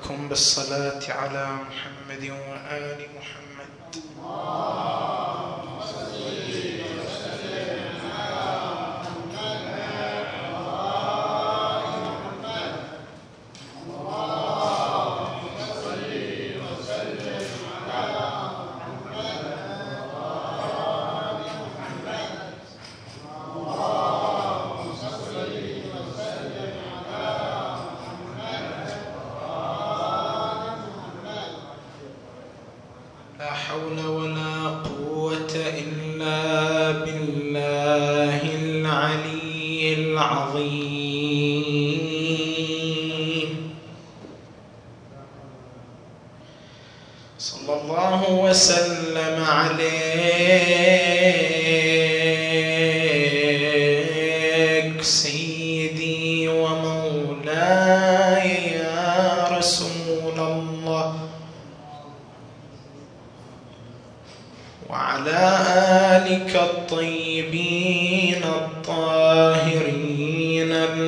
أوصيكم بالصلاة على محمد وآل محمد. لا حول ولا قوة إلا بالله العلي العظيم. صلى الله وسلم عليك سيدي ومولاي يا رسول الله، وعلى آلك الطيبين الطاهرين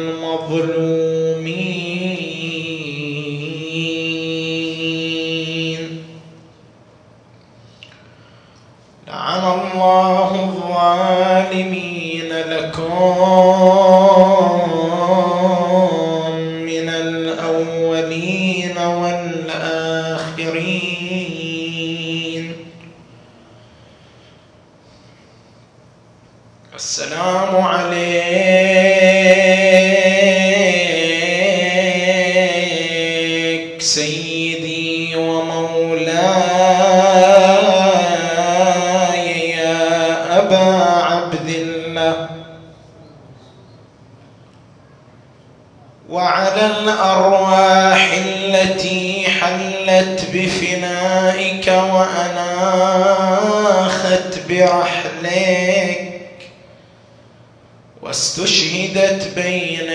المظلومين. لعن الله الظالمين لكم من الأولين والآخرين. السلام عليك سيدي ومولاي يا أبا عبد الله، وعلى الأرواح التي حلت بفنائك وأناخت برحلك واستشهدت بين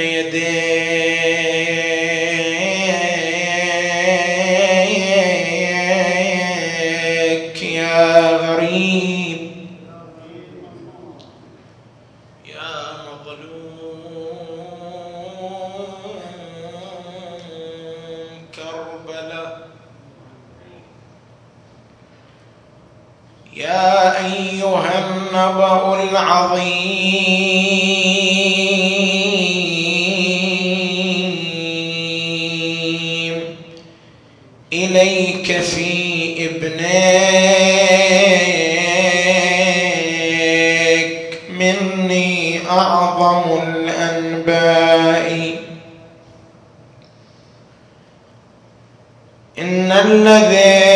يديك يا غريب يا مظلوم كربلاء. يا أيها النبأ العظيم إليك في ابنك مني أعظم الأنباء. إن الذي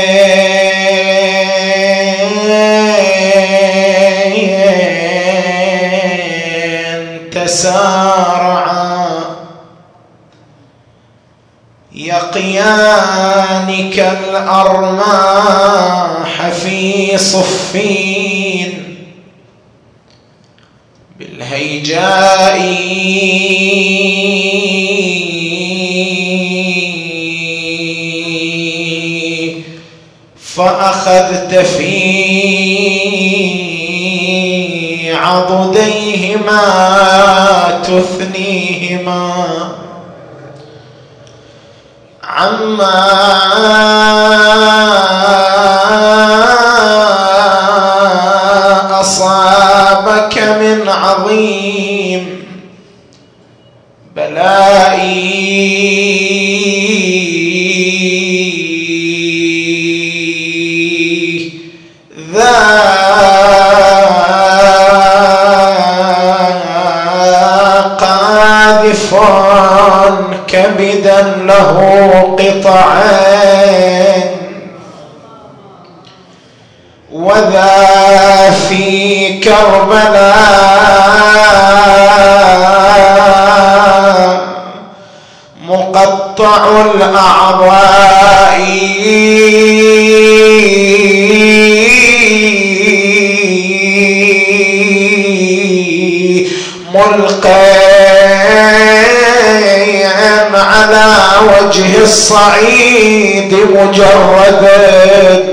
تسارعا يقيانك الأرماح في صفين بالهيجاء فأخذت في عضديهما تثنيهما عما أصابك من عظيم بلائي قاذف كبدا له قطعين وذا في كربلاء مقطع الأعضاء ملقى على وجه الصعيد مجردا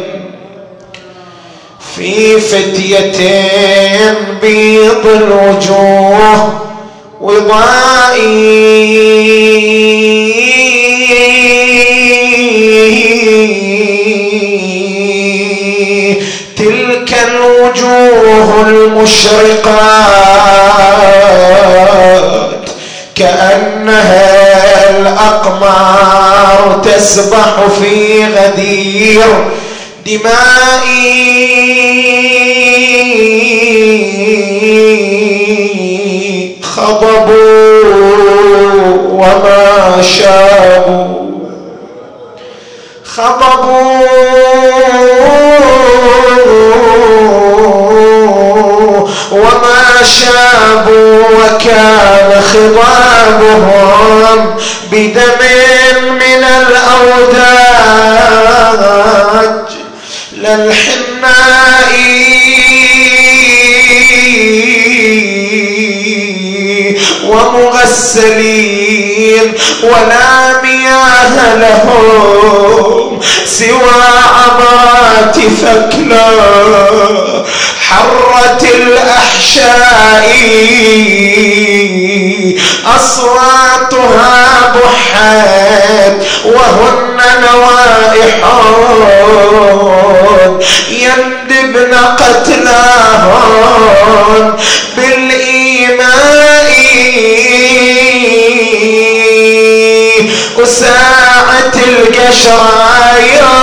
في فتية بيض الوجوه وضائي الوجوه المشرقات كأنها الأقمار تسبح في غدير دمائي خضبوا وما شابوا خضبوا وما شابوا وكان خضابهم بدم من الأوداج للحناء ومغسلين ولا مياه لهم سوى عبرات ثكلى حرت الأحشاء أصواتها بحات وهن نوائح يندبن قتلاهن بالإيماء وساعة القشرايا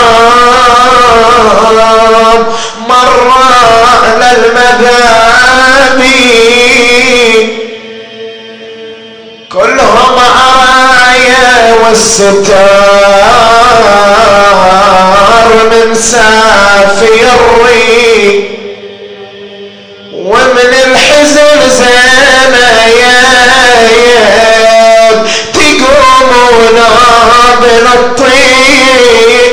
مر على المذابي كلهم عرايا والستار من سافي الريق ومن الحزن زنايات تقومون بالطيب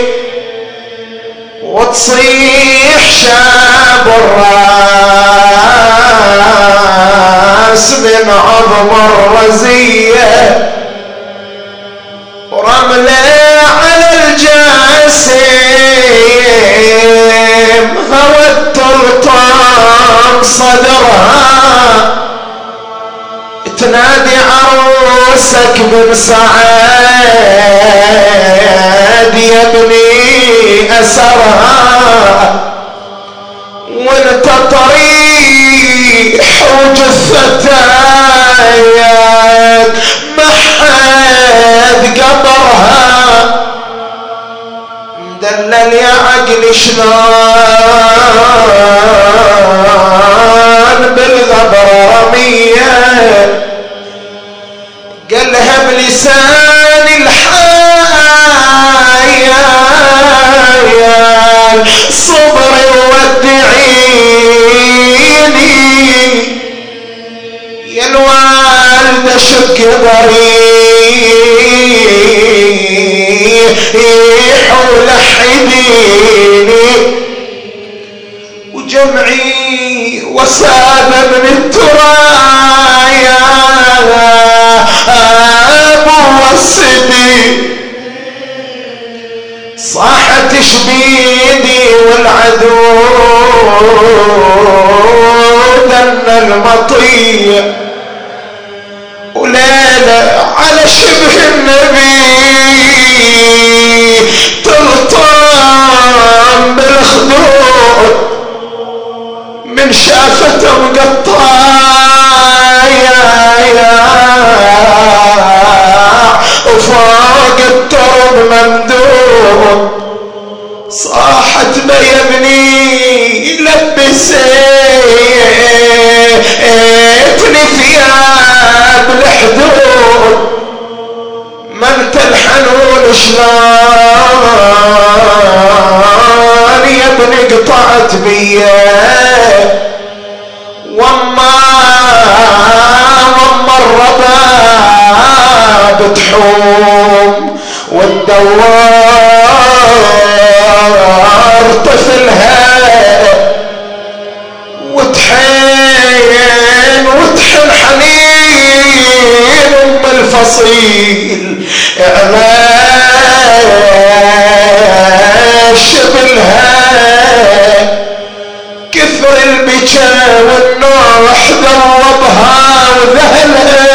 وتصيح شاب الراس من عظم الرزية ورملة على الجاسم هوت تلطم صدرها تنادي عروسك بن سعاد يا ابني أسرها وانت طريح وجثتايات محد قبرها مدلل يا عقل شلون بالغبرمية قالها بلسان الحياة صبري ودعيني يا الوالدة شق ضريح ولحديني وجمعي وساب من الترايا ابو والسدي صاحت شبيدي والعدو دن المطية وليلة على شبه النبي تلطم بالخدود من شافته مقطايا وفوق الترب ممدود صاحت ما يبني لبسيتني ثياب الحدود من تلحنون شلون يا ابني قطعت بيه وما الرباب تحوم والدوار طفلها وتحين وتحن حنين ام الفصيل علاش بالها كثر البكا والنوح ذربها وذهلها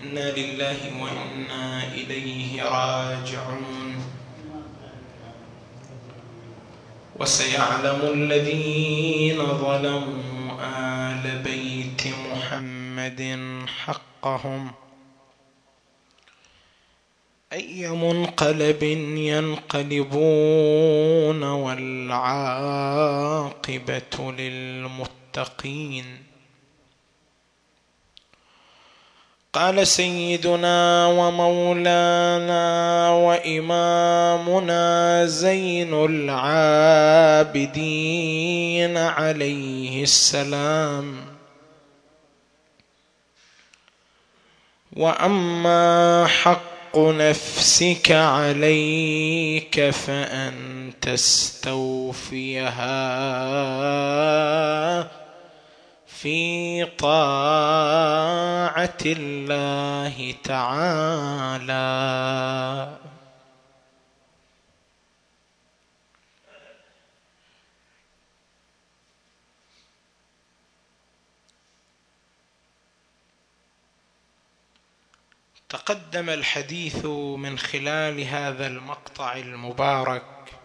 إنا لله وإنا إليه راجعون. وسيعلم الذين ظلموا آل بيت محمد حقهم أي منقلب ينقلبون والعاقبة للمتقين. قال سيدنا ومولانا وإمامنا زين العابدين عليه السلام: وأما حق نفسك عليك فأن تستوفيها في طاعة الله تعالى. تقدم الحديث من خلال هذا المقطع المبارك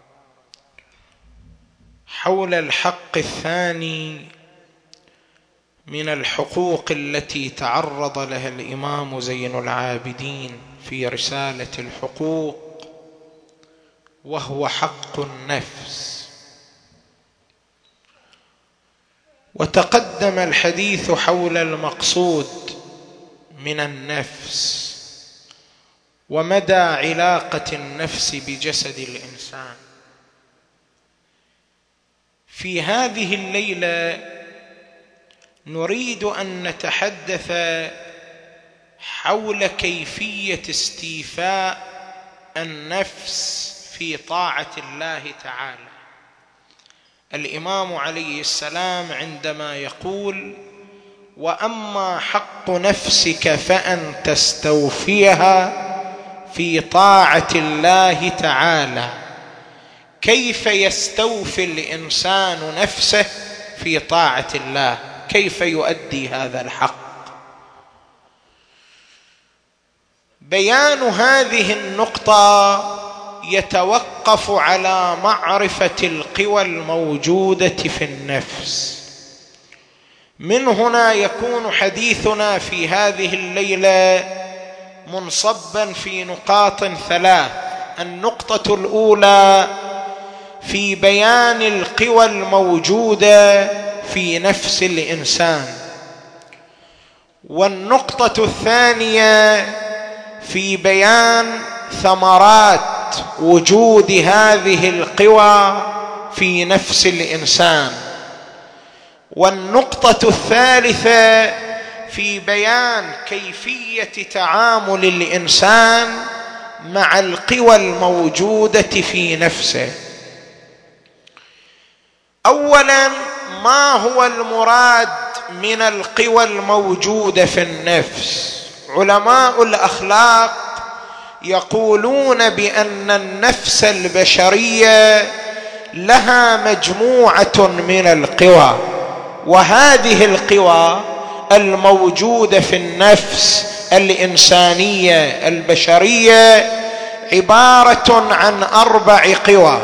حول الحق الثاني من الحقوق التي تعرض لها الإمام زين العابدين في رسالة الحقوق، وهو حق النفس. وتقدم الحديث حول المقصود من النفس ومدى علاقة النفس بجسد الإنسان. في هذه الليلة نريد أن نتحدث حول كيفية استيفاء النفس في طاعة الله تعالى. الإمام عليه السلام عندما يقول: وأما حق نفسك فأن تستوفيها في طاعة الله تعالى، كيف يستوفي الإنسان نفسه في طاعة الله؟ كيف يؤدي هذا الحق؟ بيان هذه النقطة يتوقف على معرفة القوى الموجودة في النفس. من هنا يكون حديثنا في هذه الليلة منصبا في نقاط ثلاث. النقطة الأولى في بيان القوى الموجودة في نفس الإنسان، والنقطة الثانية في بيان ثمرات وجود هذه القوى في نفس الإنسان، والنقطة الثالثة في بيان كيفية تعامل الإنسان مع القوى الموجودة في نفسه. أولاً، ما هو المراد من القوى الموجودة في النفس؟ علماء الأخلاق يقولون بأن النفس البشرية لها مجموعة من القوى، وهذه القوى الموجودة في النفس الإنسانية البشرية عبارة عن 4 قوى.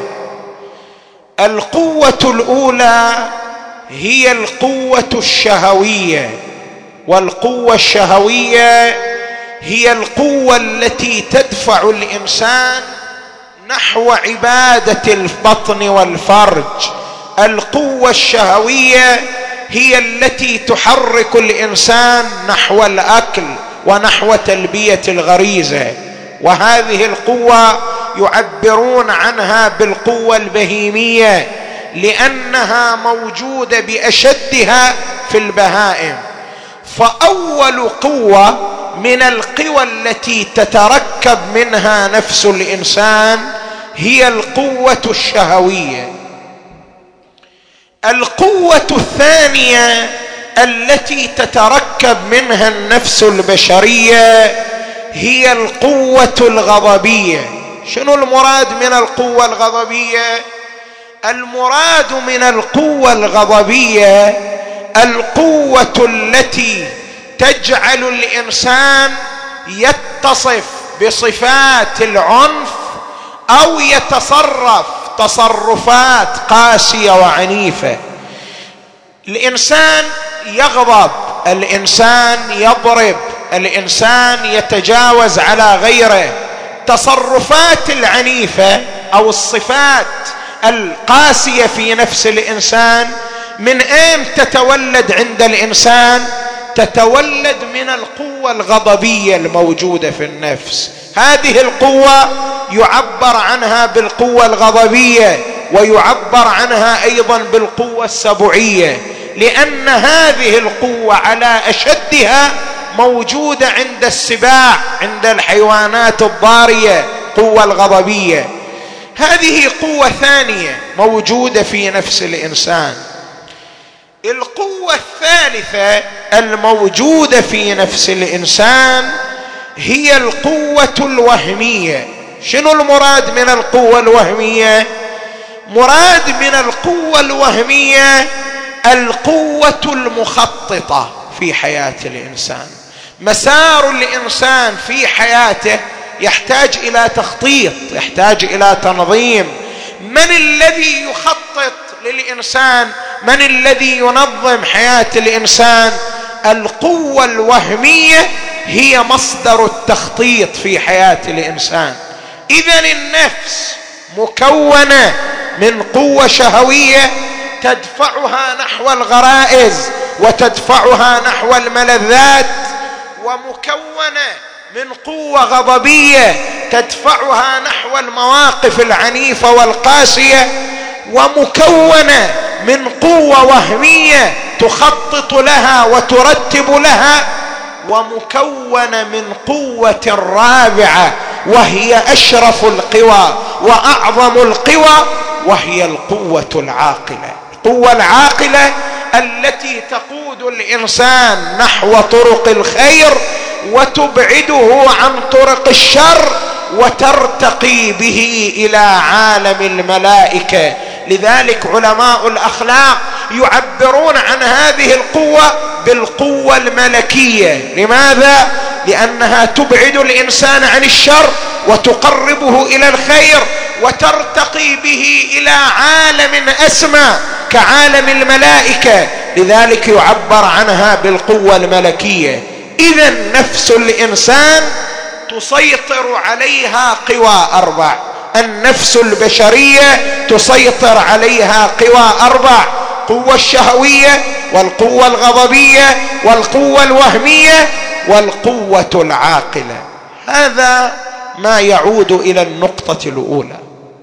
القوة الأولى هي القوة الشهوية، والقوة الشهوية هي القوة التي تدفع الإنسان نحو عبادة البطن والفرج. القوة الشهوية هي التي تحرك الإنسان نحو الأكل ونحو تلبية الغريزة، وهذه القوة يعبرون عنها بالقوة البهيمية لأنها موجودة بأشدها في البهائم. فأول قوة من القوى التي تتركب منها نفس الإنسان هي القوة الشهوية. القوة الثانية التي تتركب منها النفس البشرية هي القوة الغضبية. شنو المراد من القوة الغضبية؟ المراد من القوة الغضبية القوة التي تجعل الإنسان يتصف بصفات العنف أو يتصرف تصرفات قاسية وعنيفة. الإنسان يغضب، الإنسان يضرب، الإنسان يتجاوز على غيره. تصرفات العنيفة أو الصفات القاسية في نفس الإنسان من أين تتولد عند الإنسان؟ تتولد من القوة الغضبية الموجودة في النفس. هذه القوة يعبر عنها بالقوة الغضبية، ويعبر عنها أيضا بالقوة السبعية، لأن هذه القوة على أشدها موجودة عند السباع، عند الحيوانات الضارية، قوة الغضبية. هذه قوة ثانية موجودة في نفس الإنسان. القوة الثالثة الموجودة في نفس الإنسان هي القوة الوهمية. شنو المراد من القوة الوهمية؟ مراد من القوة الوهمية القوة المخططة في حياة الإنسان. مسار الإنسان في حياته يحتاج إلى تخطيط، يحتاج إلى تنظيم. من الذي يخطط للإنسان؟ من الذي ينظم حياة الإنسان؟ القوة الوهمية هي مصدر التخطيط في حياة الإنسان. إذن النفس مكونة من قوة شهوية تدفعها نحو الغرائز وتدفعها نحو الملذات، ومكونة من قوة غضبية تدفعها نحو المواقف العنيفة والقاسية، ومكونة من قوة وهمية تخطط لها وترتب لها، ومكونة من قوة رابعة وهي أشرف القوى وأعظم القوى، وهي القوة العاقلة. القوة العاقلة التي تقود الإنسان نحو طرق الخير وتبعده عن طرق الشر، وترتقي به إلى عالم الملائكة. لذلك علماء الأخلاق يعبرون عن هذه القوة بالقوة الملكية. لماذا؟ لأنها تبعد الإنسان عن الشر وتقربه إلى الخير، وترتقي به إلى عالم أسمى كعالم الملائكة. لذلك يعبر عنها بالقوة الملكية. إذن نفس الإنسان تسيطر عليها قوى أربع. النفس البشرية تسيطر عليها قوى أربع: القوة الشهوية، والقوة الغضبية، والقوة الوهمية، والقوة العاقلة. هذا ما يعود إلى النقطة الأولى.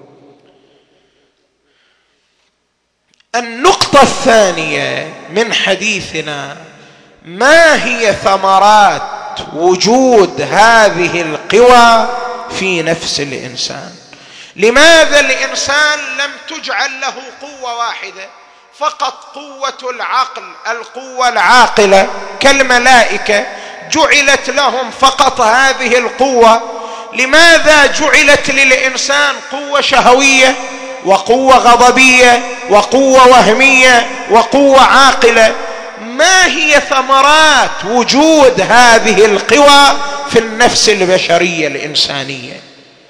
النقطة الثانية من حديثنا: ما هي ثمرات وجود هذه القوى في نفس الإنسان؟ لماذا الإنسان لم تجعل له قوة واحدة فقط؟ قوة العقل، القوة العاقلة كالملائكة جعلت لهم فقط هذه القوة. لماذا جعلت للإنسان قوة شهوية وقوة غضبية وقوة وهمية وقوة عاقلة؟ ما هي ثمرات وجود هذه القوى في النفس البشرية الإنسانية؟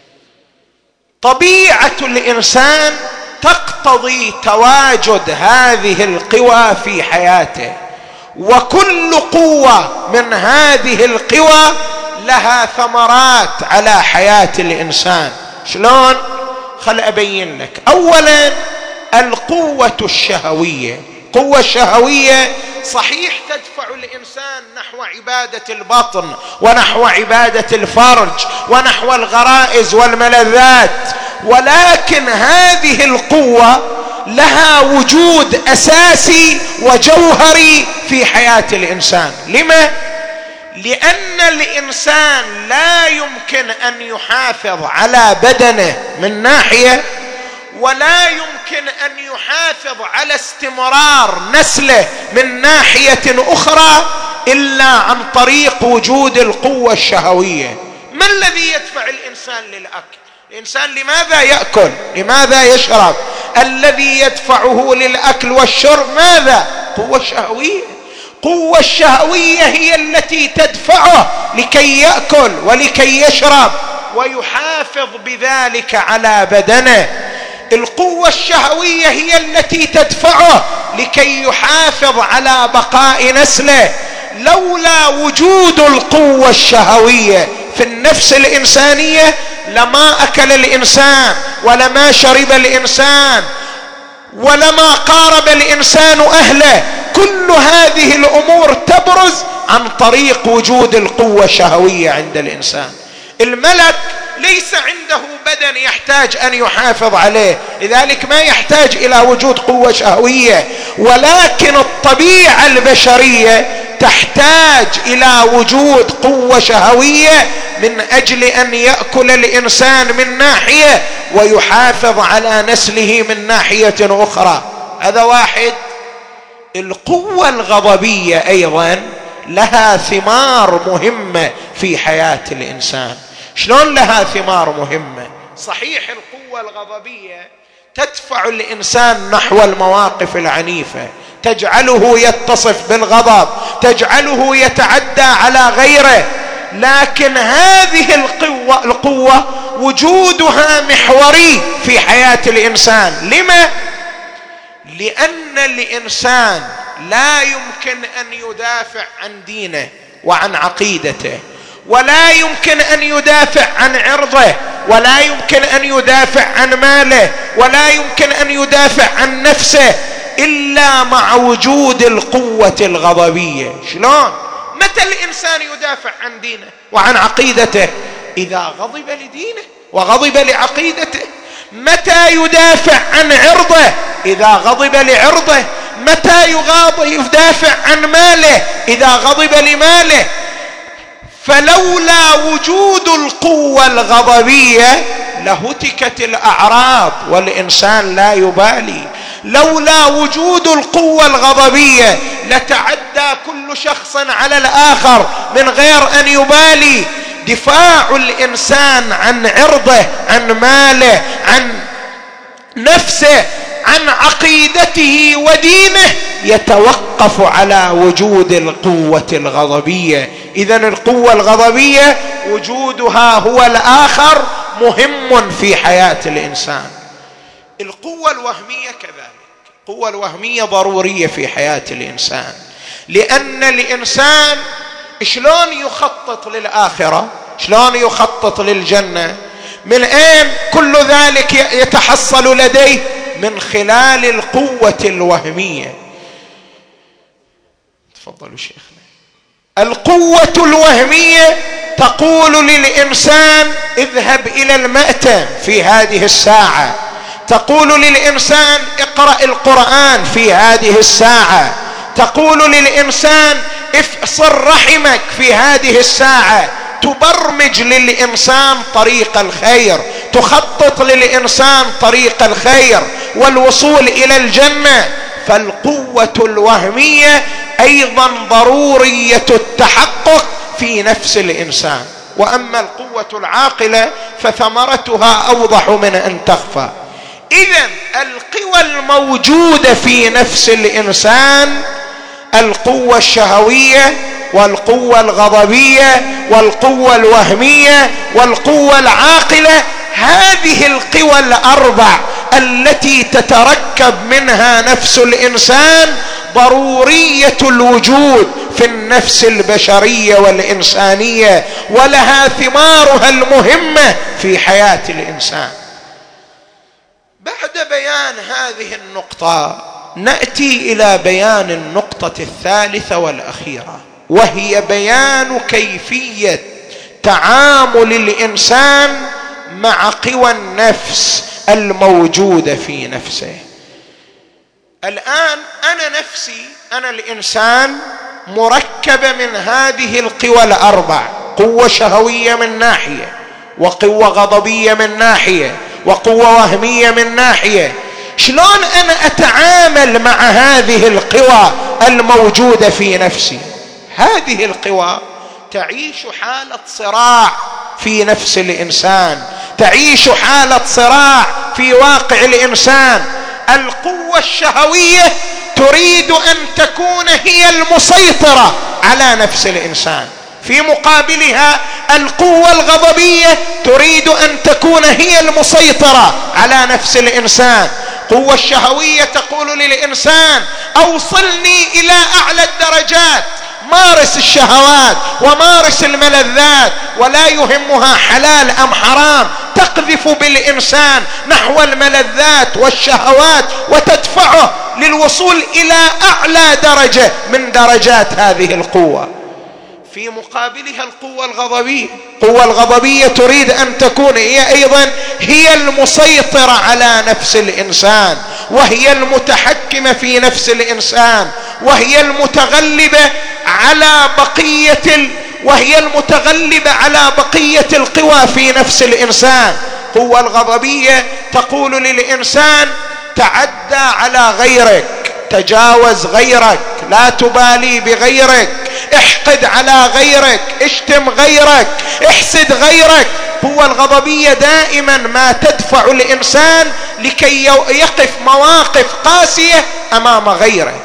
طبيعة الإنسان تقتضي تواجد هذه القوى في حياته، وكل قوة من هذه القوى لها ثمرات على حياة الإنسان. شلون؟ خل أبين لك. أولا القوة الشهوية. القوة الشهوية صحيح تدفع الإنسان نحو عبادة البطن ونحو عبادة الفرج ونحو الغرائز والملذات، ولكن هذه القوة لها وجود أساسي وجوهري في حياة الإنسان. لما؟ لأن الإنسان لا يمكن أن يحافظ على بدنه من ناحية، ولا يمكن أن يحافظ على استمرار نسله من ناحية أخرى إلا عن طريق وجود القوة الشهوية. ما الذي يدفع الإنسان للأكل؟ الإنسان لماذا يأكل؟ لماذا يشرب؟ الذي يدفعه للأكل والشرب ماذا؟ قوة شهوية. القوة الشهوية هي التي تدفعه لكي يأكل ولكي يشرب ويحافظ بذلك على بدنه. القوة الشهوية هي التي تدفعه لكي يحافظ على بقاء نسله. لولا وجود القوة الشهوية في النفس الإنسانية لما أكل الإنسان ولما شرب الإنسان ولما قارب الإنسان أهله. كل هذه الأمور تبرز عن طريق وجود القوة الشهوية عند الإنسان. الملك ليس عنده بدن يحتاج أن يحافظ عليه، لذلك ما يحتاج إلى وجود قوة شهوية، ولكن الطبيعة البشرية تحتاج إلى وجود قوة شهوية من أجل أن يأكل الإنسان من ناحية ويحافظ على نسله من ناحية أخرى. هذا واحد. القوة الغضبية أيضا لها ثمار مهمة في حياة الإنسان. شلون لها ثمار مهمة؟ صحيح القوة الغضبية تدفع الإنسان نحو المواقف العنيفة، تجعله يتصف بالغضب، تجعله يتعدى على غيره، لكن هذه القوة وجودها محوري في حياة الإنسان. لما؟ لأن الإنسان لا يمكن أن يدافع عن دينه وعن عقيدته، ولا يمكن أن يدافع عن عرضه، ولا يمكن أن يدافع عن ماله، ولا يمكن أن يدافع عن نفسه إلا مع وجود القوة الغضبية. شلون؟ متى الإنسان يدافع عن دينه وعن عقيدته؟ إذا غضب لدينه وغضب لعقيدته. متى يدافع عن عرضه؟ إذا غضب لعرضه. متى يدافع عن ماله؟ إذا غضب لماله. فلولا وجود القوة الغضبية لهتكت الأعراض والإنسان لا يبالي. لولا وجود القوة الغضبية لتعدى كل شخص على الآخر من غير أن يبالي. دفاع الإنسان عن عرضه، عن ماله، عن نفسه، عن عقيدته ودينه يتوقف على وجود القوة الغضبية. إذن القوة الغضبية وجودها هو الآخر مهم في حياة الإنسان. القوة الوهمية كذلك. القوة الوهمية ضرورية في حياة الإنسان، لأن الإنسان شلون يخطط للآخرة، شلون يخطط للجنة، من أين كل ذلك يتحصل لديه؟ من خلال القوة الوهمية. تفضلوا شيخنا. القوة الوهمية تقول للإنسان اذهب إلى المأتم في هذه الساعة، تقول للإنسان اقرأ القرآن في هذه الساعة، تقول للإنسان افصل رحمك في هذه الساعة، تبرمج للإنسان طريق الخير، تخطط للإنسان طريق الخير والوصول إلى الجنة. فالقوة الوهمية أيضا ضرورية التحقق في نفس الإنسان. وأما القوة العاقلة فثمرتها أوضح من أن تخفى. إذن القوى الموجودة في نفس الإنسان القوة الشهوية والقوة الغضبية والقوة الوهمية والقوة العاقلة، هذه القوى الأربع التي تتركب منها نفس الإنسان ضرورية الوجود في النفس البشرية والإنسانية، ولها ثمارها المهمة في حياة الإنسان. بعد بيان هذه النقطة نأتي إلى بيان النقطة الثالثة والأخيرة، وهي بيان كيفية تعامل الإنسان مع قوى النفس الموجودة في نفسه. الآن أنا نفسي، أنا الإنسان مركبة من هذه القوى الأربع: قوة شهوية من ناحية، وقوة غضبية من ناحية، وقوة وهمية من ناحية. شلون أنا أتعامل مع هذه القوى الموجودة في نفسي؟ هذه القوى تعيش حالة صراع في نفس الإنسان، تعيش حالة صراع في واقع الإنسان. القوة الشهوية تريد أن تكون هي المسيطرة على نفس الإنسان. في مقابلها القوة الغضبية تريد أن تكون هي المسيطرة على نفس الإنسان. القوة الشهوية تقول للإنسان أوصلني إلى أعلى الدرجات، مارس الشهوات ومارس الملذات، ولا يهمها حلال أم حرام، تقذف بالإنسان نحو الملذات والشهوات وتدفعه للوصول إلى أعلى درجة من درجات هذه القوة. في مقابلها القوة الغضبية، القوة الغضبية تريد أن تكون هي أيضا هي المسيطرة على نفس الإنسان، وهي المتحكمة في نفس الإنسان، وهي المتغلبة على بقية القوى في نفس الإنسان. القوة الغضبية تقول للإنسان تعدى على غيرك، تجاوز غيرك، لا تبالي بغيرك، احقد على غيرك، اشتم غيرك، احسد غيرك. القوة الغضبية دائما ما تدفع الإنسان لكي يقف مواقف قاسية أمام غيره.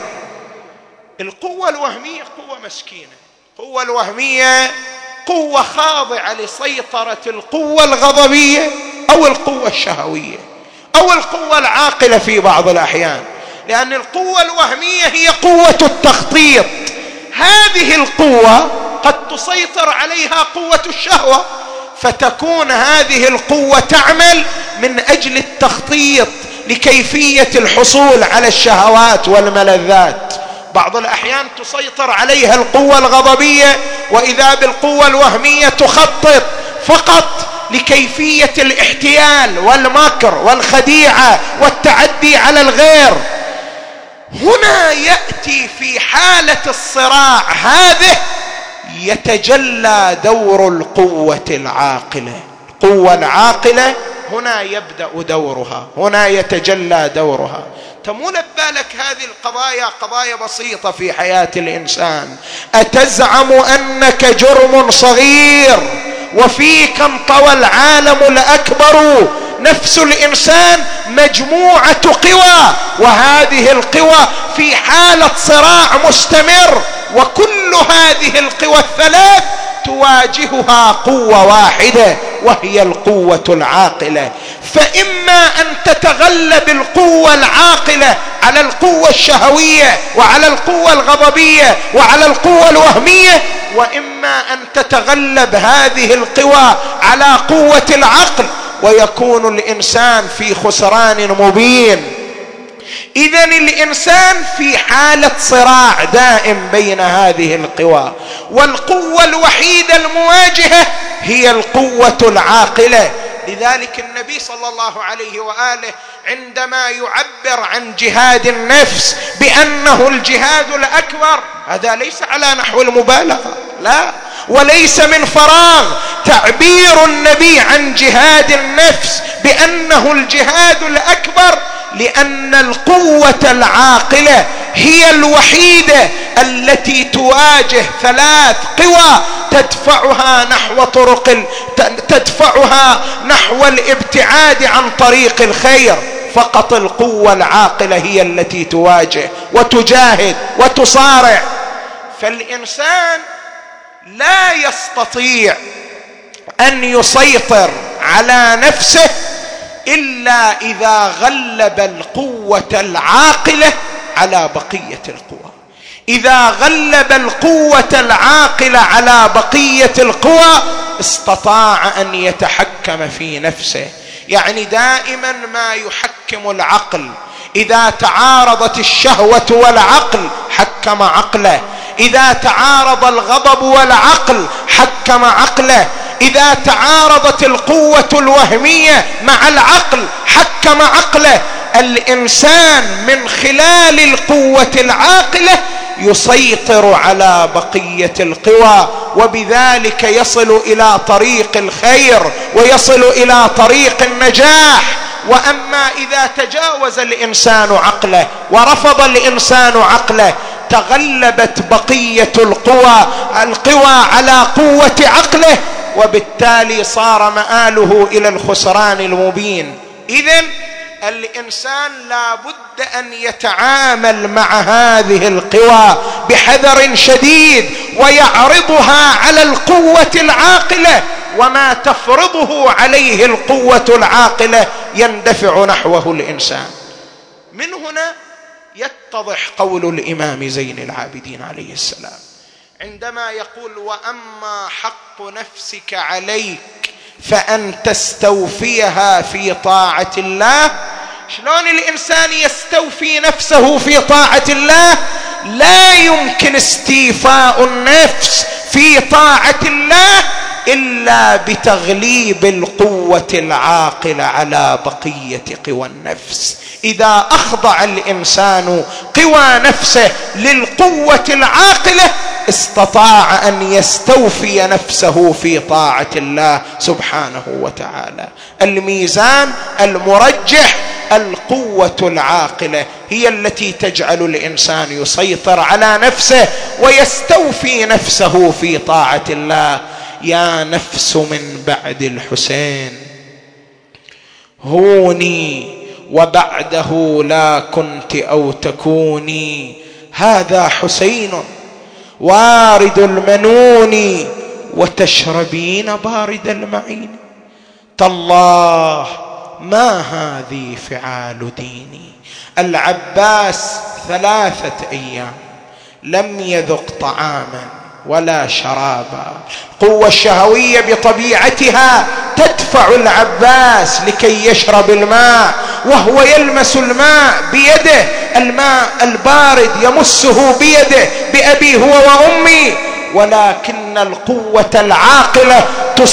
القوة الوهمية قوة مسكينة، القوة الوهمية قوة خاضعة لسيطرة القوة الغضبية أو القوة الشهوية أو القوة العاقلة في بعض الأحيان، لأن القوة الوهمية هي قوة التخطيط. هذه القوة قد تسيطر عليها قوة الشهوة، فتكون هذه القوة تعمل من أجل التخطيط لكيفية الحصول على الشهوات والملذات. بعض الأحيان تسيطر عليها القوة الغضبية، وإذا بالقوة الوهمية تخطط فقط لكيفية الاحتيال والمكر والخديعة والتعدي على الغير. هنا يأتي في حالة الصراع هذه يتجلى دور القوة العاقلة. القوة العاقلة هنا يبدأ دورها، هنا يتجلى دورها. تمول ببالك هذه القضايا قضايا بسيطة في حياة الإنسان. أتزعم أنك جرم صغير وفيك انطوى العالم الأكبر؟ نفس الإنسان مجموعة قوى، وهذه القوى في حالة صراع مستمر، وكل هذه القوى الثلاث تواجهها قوة واحدة وهي القوة العاقلة. فإما أن تتغلب القوة العاقلة على القوة الشهوية وعلى القوة الغضبية وعلى القوة الوهمية، وإما أن تتغلب هذه القوى على قوة العقل، ويكون الإنسان في خسران مبين. إذن الإنسان في حالة صراع دائم بين هذه القوى، والقوة الوحيدة المواجهة هي القوة العاقلة. لذلك النبي صلى الله عليه وآله عندما يعبر عن جهاد النفس بأنه الجهاد الأكبر، هذا ليس على نحو المبالغة، لا، وليس من فراغ. تعبير النبي عن جهاد النفس بأنه الجهاد الأكبر لأن القوة العاقلة هي الوحيدة التي تواجه ثلاث قوى تدفعها نحو الابتعاد عن طريق الخير. فقط القوة العاقلة هي التي تواجه وتجاهد وتصارع. فالإنسان لا يستطيع أن يسيطر على نفسه إلا إذا غلب القوة العاقلة على بقية القوى. إذا غلب القوة العاقلة على بقية القوى استطاع أن يتحكم في نفسه. يعني دائما ما يحكم العقل. إذا تعارضت الشهوة والعقل حكم عقله، إذا تعارض الغضب والعقل حكم عقله، إذا تعارضت القوة الوهمية مع العقل حكم عقله. الإنسان من خلال القوة العاقلة يسيطر على بقية القوى، وبذلك يصل إلى طريق الخير ويصل إلى طريق النجاح. وأما إذا تجاوز الإنسان عقله ورفض الإنسان عقله تغلبت بقية القوى على قوة عقله، وبالتالي صار مآله إلى الخسران المبين. إذن الإنسان لا بد أن يتعامل مع هذه القوى بحذر شديد ويعرضها على القوة العاقلة، وما تفرضه عليه القوة العاقلة يندفع نحوه الإنسان. من هنا يتضح قول الإمام زين العابدين عليه السلام عندما يقول: وأما حق نفسك عليك فأن تستوفيها في طاعة الله. شلون الإنسان يستوفي نفسه في طاعة الله؟ لا يمكن استيفاء النفس في طاعة الله إلا بتغليب القوة العاقلة على بقية قوى النفس. إذا أخضع الإنسان قوى نفسه للقوة العاقلة استطاع أن يستوفي نفسه في طاعة الله سبحانه وتعالى. الميزان المرجح القوة العاقلة هي التي تجعل الإنسان يسيطر على نفسه ويستوفي نفسه في طاعة الله. يا نفس من بعد الحسين هوني وبعده لا كنت أو تكوني، هذا حسين وارد المنون وتشربين بارد المعين. تالله ما هذه فعال ديني. العباس 3 أيام لم يذق طعاما ولا شرابا. القوة الشهوية بطبيعتها تدفع العباس لكي يشرب الماء، وهو يلمس الماء بيده، الماء البارد يمسه بيده، بأبي هو وأمي. ولكن القوة العاقلة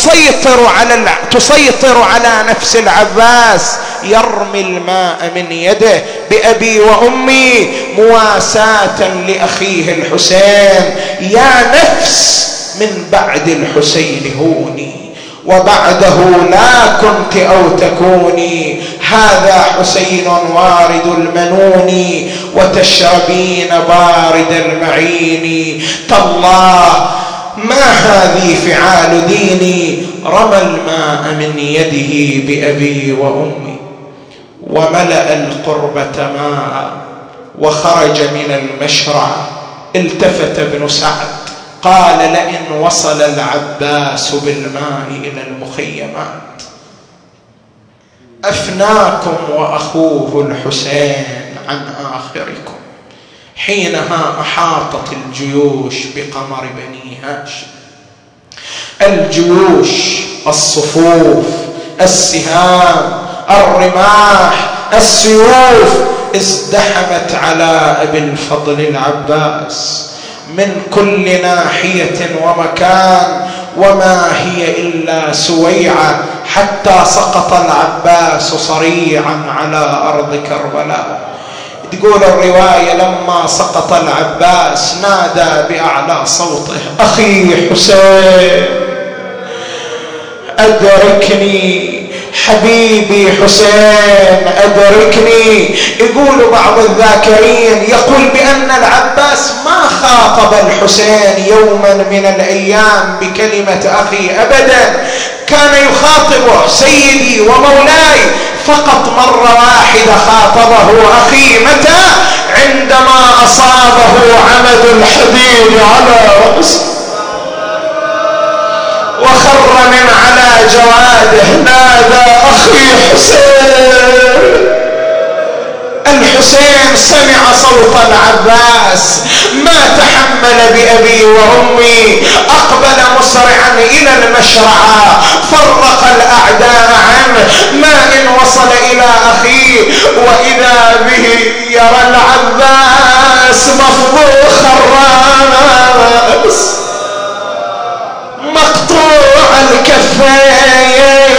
تسيطر على نفس العباس، يرمي الماء من يده بأبي وأمي مواساة لأخيه الحسين. يا نفس من بعد الحسين هوني وبعده لا كنت أو تكوني، هذا حسين وارد المنون وتشربين بارد المعين. تالله ما هذه فعال ديني. رمى الماء من يده بأبي وأمي وملأ القربة ماء وخرج من المشرع. التفت ابن سعد قال: لئن وصل العباس بالماء إلى المخيمات أفناكم وأخوه الحسين عن آخركم. حينها أحاطت الجيوش بقمر بني هاشم، الجيوش، الصفوف، السهام، الرماح، السيوف ازدحمت على أبي الفضل العباس من كل ناحية ومكان، وما هي إلا سويعة حتى سقط العباس صريعا على أرض كربلاء. تقول الرواية: لما سقط العباس نادى بأعلى صوته: أخي حسين أدركني، حبيبي حسين أدركني. يقول بعض الذاكرين يقول بأن العباس ما خاطب الحسين يوما من الأيام بكلمة أخي أبدا، كان يخاطبه سيدي ومولاي، فقط مرة واحدة خاطبه أخي. متى؟ عندما أصابه عمد الحديد على رأسه وخر من على جواده، نادى: أخي حسين. الحسين سمع صوت العباس ما تحمل بأبي وأمي، أقبل مسرعا إلى المشرعة، فرق الأعداء عنه، ما إن وصل إلى أخيه وإذا به يرى العباس مفضوخ الرأس مقطوع الكفين،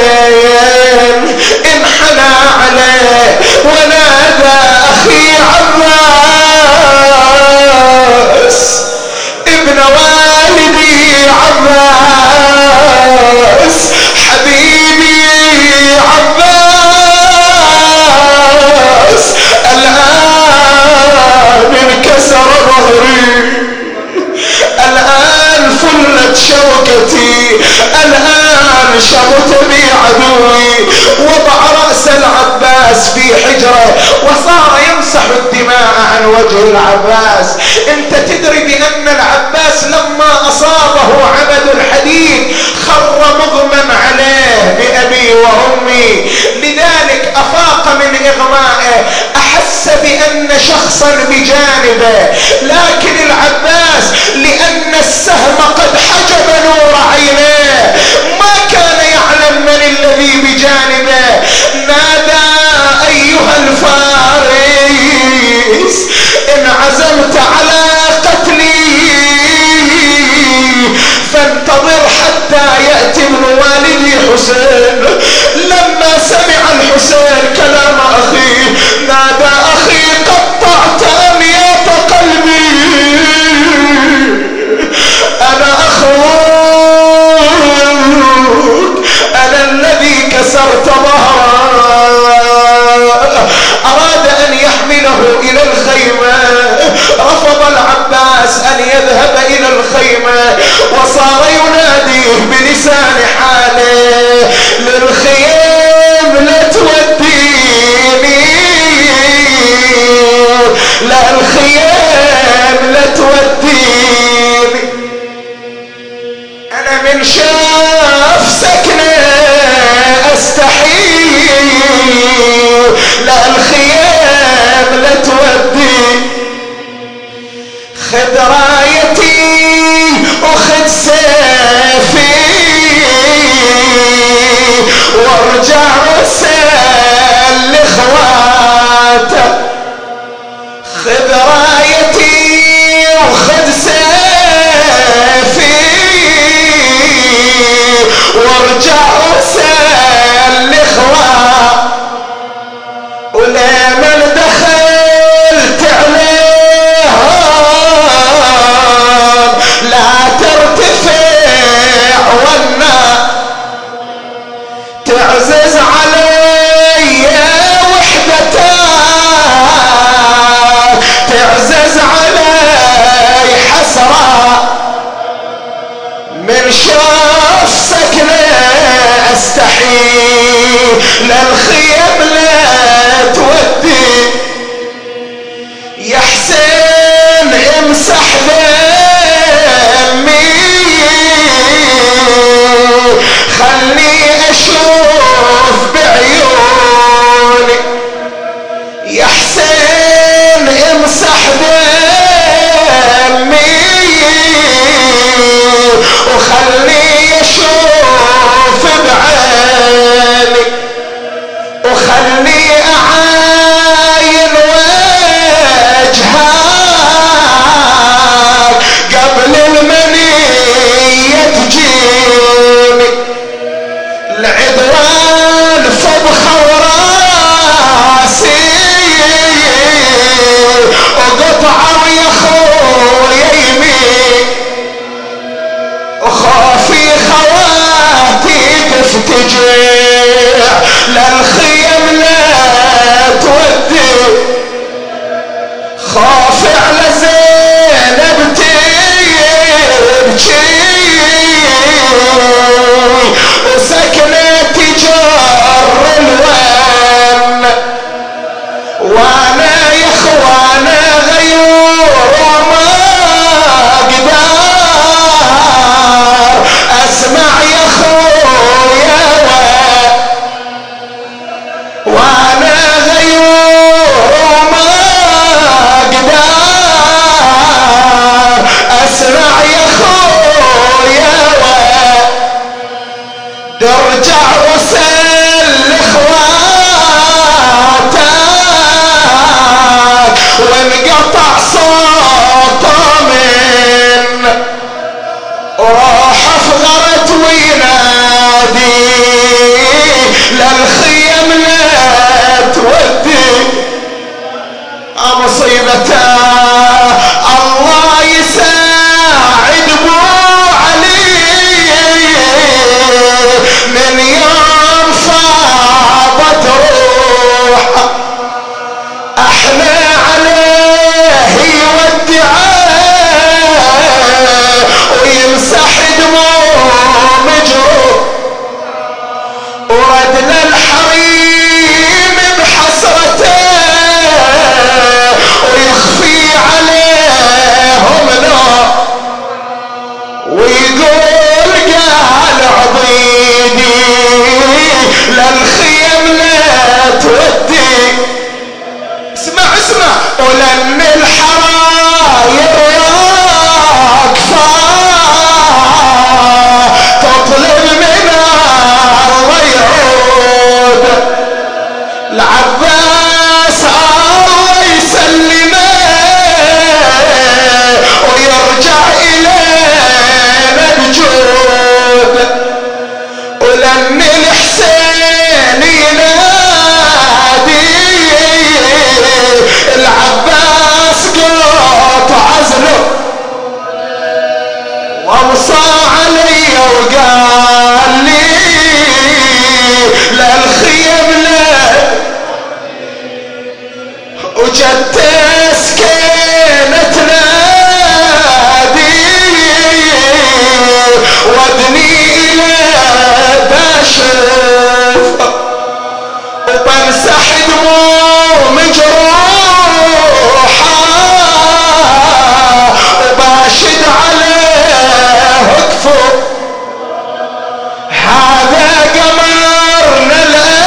انحنى عليه ونادى: أخي عباس ابن والدي عباس، حبيبي عباس، الآن انكسر ظهري، الآن فلت شوكتي، الآن شمت بي عدوي. وضع رأس العباس وجه العباس. انت تدري بأن العباس لما أصابه عبد الحديد خر مغمى عليه بأبي وأمي، لذلك أفاق من إغمائه، أحس بأن شخصا بجانبه، لكن العباس لأن السهم قد حجب نور عينيه ما كان يعلم من الذي بجانبه. نادى: أيها الفارس، إن عزمت على قتلي فانتظر حتى يأتي ابن والدي حسين. لما سمع الحسين كلام أخيه نادى: أخي قطعت أنياب قلبي، أنا أخوك، أنا الذي كسرت ظهره. أراد أن يحمله إلى الخيمة، رفض العباس أن يذهب إلى الخيمة، وصار يناديه بلسان حاله: للخيم لا توديني، لا الخيم لا توديني، أنا من شاف سكنة أستحي، لا الخيم لا تودي. خذ رايتي وخذ سيفي وارجع وسل اخواته، خذ رايتي وخذ سيفي وارجع وسل اخواته. ولمن دخلت عليهم لا ترتفع والنار تعزز علي وحدتك، تعزز علي حسرة، من شاف سكنة استحي، للخيم لا تودي. يا حسين امسح دمي خلني اشوف بعيوني، يا حسين امسح دمي وخلني اشوف بعيني، وخلني اعاين وجهك قبل المنية تجيني. العدوان فضخة وراسي وقطعة يا خويا يمين، وخافي خواتي تفتجع للخيم لا تودي، خاف على زينب تبكي وسكنة جر الون، وانا يا اخوانا غيور وما اقدر اسمع يا خويا، وانا غيور وما اقدر اسمع يا خويا، ترجع وسل اخواتك وانقطع صوته من، وراح افغرت وينادي للخيم لا تودي. مصيبته الله يساعد ابو علي، من يوم فاضت روحه احنا عليه يودعه ويمسح دموع مجروح، ورد للحريم بحسرته ويخفي ولن الحراير واقفة تطلب من الله يعود العباس الله يسلمه ويرجع إلينا بجود ولن الحسين ينادي العباس قط عزله ووصى علي وقال لي للخيم لا وجدت سكينة تنادي ودني إلى باشف وبمسح دموع مجروحة وباشد عليه كفو هذا قمرنا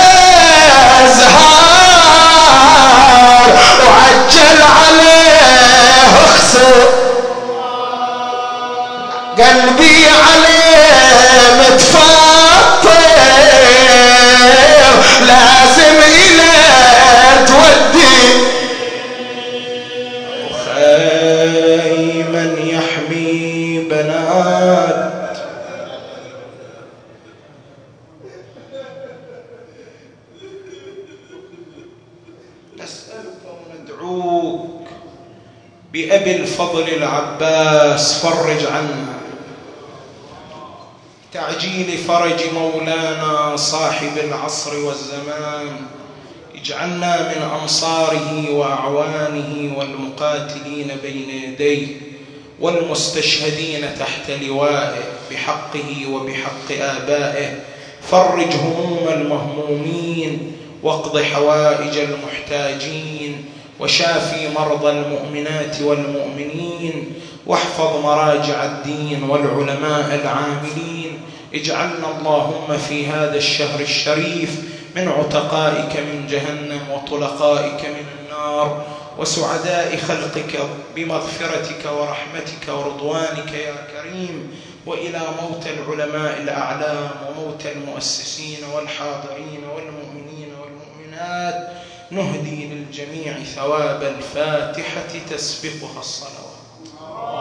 الأزهار وعجل عليه خسر قلبي عليه متفطر لازم إلى تودي وخيما يحمي بنات نسألك وندعوك بأبي الفضل العباس فرج عنا تعجيل فرج مولانا صاحب العصر والزمان اجعلنا من أنصاره وأعوانه والمقاتلين بين يديه والمستشهدين تحت لوائه بحقه وبحق آبائه فرج هموم المهمومين واقض حوائج المحتاجين وشافي مرضى المؤمنات والمؤمنين واحفظ مراجع الدين والعلماء العاملين اجعلنا اللهم في هذا الشهر الشريف من عتقائك من جهنم وطلقائك من النار وسعداء خلقك بمغفرتك ورحمتك ورضوانك يا كريم وإلى موت العلماء الأعلام وموت المؤسسين والحاضرين والمؤمنين والمؤمنات نهدي للجميع ثواب الفاتحة تسبقها الصلوات.